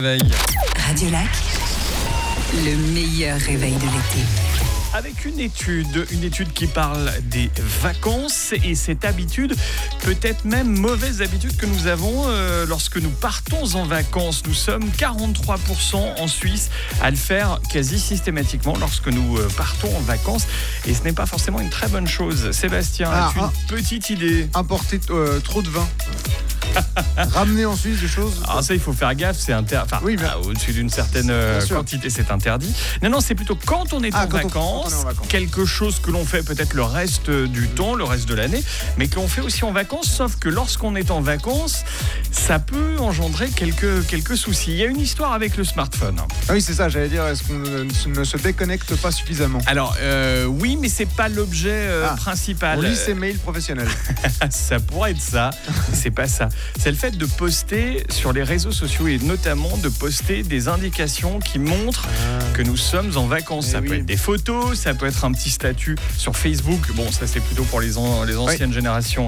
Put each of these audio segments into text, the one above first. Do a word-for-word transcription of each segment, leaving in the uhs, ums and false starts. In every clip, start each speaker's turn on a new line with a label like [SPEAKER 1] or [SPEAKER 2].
[SPEAKER 1] Veille.
[SPEAKER 2] Radio Lac, le meilleur réveil de l'été.
[SPEAKER 1] Avec une étude, une étude qui parle des vacances et cette habitude, peut-être même mauvaise habitude que nous avons euh, lorsque nous partons en vacances. Nous sommes quarante-trois pour cent en Suisse à le faire quasi systématiquement lorsque nous euh, partons en vacances. Et ce n'est pas forcément une très bonne chose. Sébastien,
[SPEAKER 3] Ah,
[SPEAKER 1] as-tu
[SPEAKER 3] ah.
[SPEAKER 1] une petite idée?
[SPEAKER 3] Importer euh, trop de vin. Ramener en Suisse des choses.
[SPEAKER 1] Alors ça, il faut faire gaffe, c'est inter... enfin,
[SPEAKER 3] Oui, mais-
[SPEAKER 1] ah, au-dessus d'une certaine euh,
[SPEAKER 3] Bien sûr.
[SPEAKER 1] quantité, c'est interdit. Non, non, c'est plutôt quand on est,
[SPEAKER 3] Ah,
[SPEAKER 1] en,
[SPEAKER 3] quand on-
[SPEAKER 1] vacances,
[SPEAKER 3] quand on est en vacances.
[SPEAKER 1] quelque chose que l'on fait peut-être le reste du temps, le reste de l'année, mais que l'on fait aussi en vacances, sauf que lorsqu'on est en vacances, ça peut engendrer quelques, quelques soucis. Il y a une histoire avec le smartphone.
[SPEAKER 3] Ah oui, c'est ça, j'allais dire, est-ce qu'on ne, ne se déconnecte pas suffisamment?
[SPEAKER 1] Alors, euh, oui, mais c'est pas l'objet euh,
[SPEAKER 3] Ah,
[SPEAKER 1] principal.
[SPEAKER 3] On lit ses mails professionnels.
[SPEAKER 1] Ça pourrait être ça, mais c'est pas ça. C'est le fait de poster sur les réseaux sociaux et notamment de poster des indications qui montrent que nous sommes en vacances.
[SPEAKER 3] Eh
[SPEAKER 1] Ça peut
[SPEAKER 3] oui.
[SPEAKER 1] être des photos, ça peut être un petit statut sur Facebook. Bon, ça c'est plutôt pour les, an- les anciennes générations.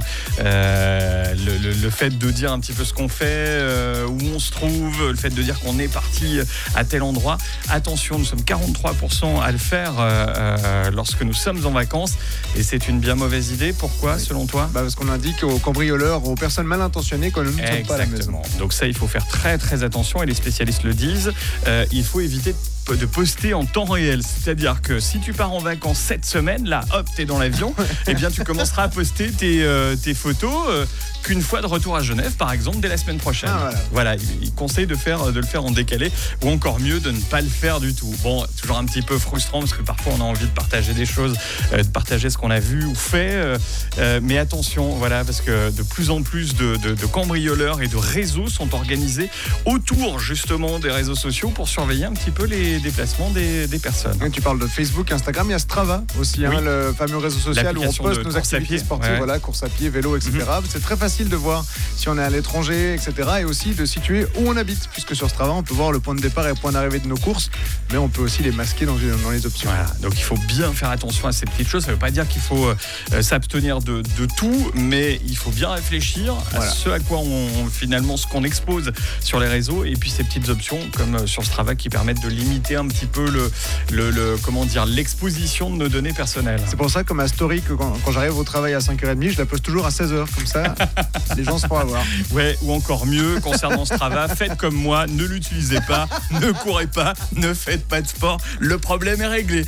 [SPEAKER 1] Euh, le, le- le fait de dire un petit peu ce qu'on fait, euh, où on se trouve, le fait de dire qu'on est parti à tel endroit. Attention, nous sommes quarante-trois pour cent à le faire euh, euh, lorsque nous sommes en vacances et c'est une bien mauvaise idée. Pourquoi, selon toi?
[SPEAKER 3] Bah, parce qu'on indique aux cambrioleurs, aux personnes mal intentionnées que nous ne sommes pas à la maison.
[SPEAKER 1] Exactement. Donc ça, il faut faire très très attention et les spécialistes le disent. Euh, il faut éviter de poster en temps réel. C'est-à-dire que si tu pars en vacances cette semaine, là, hop, t'es dans l'avion, et bien tu commenceras à poster tes, euh, tes photos euh, qu'une fois de retour à Genève, par exemple, dès la semaine prochaine.
[SPEAKER 3] Ah, voilà.
[SPEAKER 1] Voilà, il, il conseille de, faire, de le faire en décalé, ou encore mieux, de ne pas le faire du tout. Bon, toujours un petit peu frustrant, parce que parfois on a envie de partager des choses, euh, de partager ce qu'on a vu ou fait, euh, euh, mais attention, voilà, parce que de plus en plus de, de, de cambrioleurs et de réseaux sont organisés autour, justement, des réseaux sociaux pour surveiller un petit peu les déplacements des, des personnes.
[SPEAKER 3] Et tu parles de Facebook, Instagram, il y a Strava aussi, hein,
[SPEAKER 1] Oui.
[SPEAKER 3] le fameux réseau social où on
[SPEAKER 1] L'application
[SPEAKER 3] poste
[SPEAKER 1] de
[SPEAKER 3] nos
[SPEAKER 1] course à
[SPEAKER 3] activités
[SPEAKER 1] pied.
[SPEAKER 3] sportives,
[SPEAKER 1] Ouais.
[SPEAKER 3] voilà, course à pied, vélo, et cetera. C'est très facile de voir si on est à l'étranger, et cetera. Et aussi de situer où on habite, puisque sur Strava, on peut voir le point de départ et le point d'arrivée de nos courses, mais on peut aussi les masquer dans, une- dans les options.
[SPEAKER 1] Voilà, donc il faut bien faire attention à ces petites choses. Ça ne veut pas dire qu'il faut euh, s'abstenir de, de tout, mais il faut bien réfléchir
[SPEAKER 3] Voilà.
[SPEAKER 1] à ce à quoi on finalement ce qu'on expose sur les réseaux et puis ces petites options comme euh, sur Strava qui permettent de limiter un petit peu le, le, le- comment dire l'exposition de nos données personnelles.
[SPEAKER 3] C'est pour ça que ma story, que quand, quand j'arrive au travail à cinq heures trente, je la poste toujours à seize heures, comme ça, les gens se font avoir.
[SPEAKER 1] Ouais, ou encore mieux, concernant Strava, faites comme moi, ne l'utilisez pas, ne courez pas, ne faites pas de sport. Le problème est réglé.